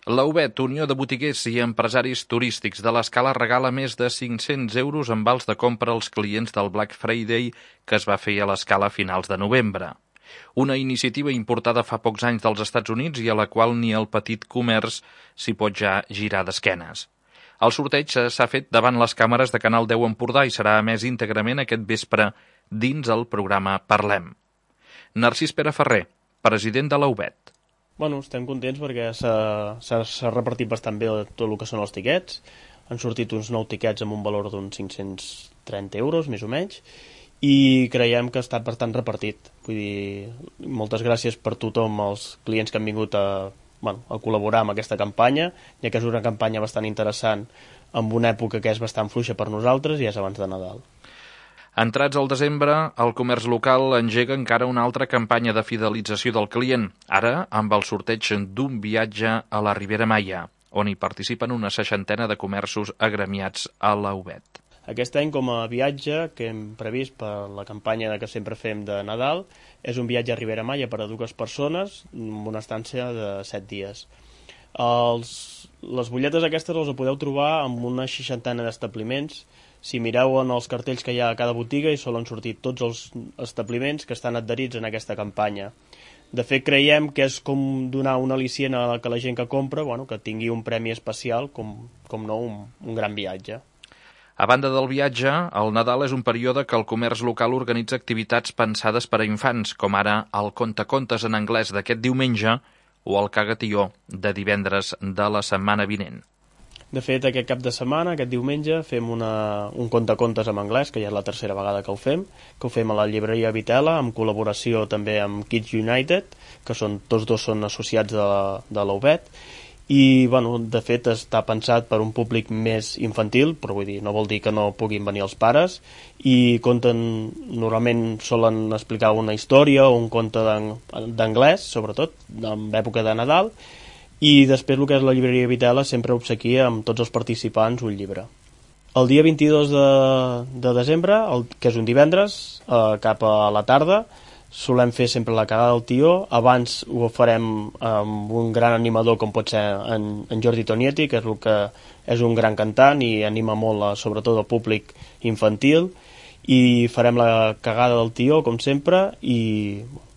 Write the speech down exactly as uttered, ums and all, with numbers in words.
La U B E T, Unió de Botiguers i Empresaris Turístics de l'Escala, regala més de cinc-cents euros en vals de compra als clients del Black Friday que es va fer a l'Escala a finals de novembre. Una iniciativa importada fa pocs anys dels Estats Units i a la qual ni el petit comerç s'hi pot ja girar d'esquenes. El sorteig s'ha fet davant les càmeres de Canal deu Empordà i serà emès íntegrament aquest vespre dins el programa Parlem. Narcís Pere Ferrer, president de la U B E T. Bueno, estem contents perquè s'ha repartit bastant bé tot el que són els tiquets. Han sortit uns nou tiquets amb un valor d'uns cinc-cents trenta euros, més o menys, i creiem que ha estat bastant repartit. Vull dir, moltes gràcies per tothom, els clients que han vingut a, bueno, a col·laborar amb aquesta campanya, ja que és una campanya bastant interessant en una època que és bastant fluixa per nosaltres i és abans de Nadal. Entrats al desembre, el comerç local engega encara una altra campanya de fidelització del client, ara amb el sorteig d'un viatge a la Ribera Maya, on hi participen una seixantena de comerços agremiats a la U B E T. Aquest any, com a viatge que hem previst per la campanya que sempre fem de Nadal, és un viatge a Ribera Maya per a dues persones amb una estància de set dies. Els, les butlletes aquestes les podeu trobar en una seixantena d'establiments. Si mireu en els cartells que hi ha a cada botiga hi solen sortir tots els establiments que estan adherits en aquesta campanya. De fet, creiem que és com donar una al·licient a la, que la gent que compra, bueno, que tingui un premi especial, com, com no, un, un gran viatge. A banda del viatge, el Nadal és un període que el comerç local organitza activitats pensades per a infants, com ara el contacontes en anglès d'aquest diumenge o el cagatió de divendres de la setmana vinent. De fet, aquest cap de setmana, aquest diumenge, fem una, un contacontes en anglès, que ja és la tercera vegada que ho fem, que ho fem a la llibreria Vitela, amb col·laboració també amb Kids United, que són, tots dos són associats de la, de la U B E T, i, bueno, de fet, està pensat per un públic més infantil, però vull dir, no vol dir que no puguin venir els pares, i conten, normalment solen explicar una història o un conte d'anglès, sobretot, en època de Nadal, i després el que és la llibreria Vitela sempre obsequia amb tots els participants un llibre. El dia vint-i-dos de, de desembre, el, que és un divendres, eh, cap a la tarda, solem fer sempre la cagada del tió. Abans ho farem amb un gran animador com pot ser en, en Jordi Tonietti, que és, el que és un gran cantant i anima molt, a, sobretot el públic infantil, i farem la cagada del tió com sempre i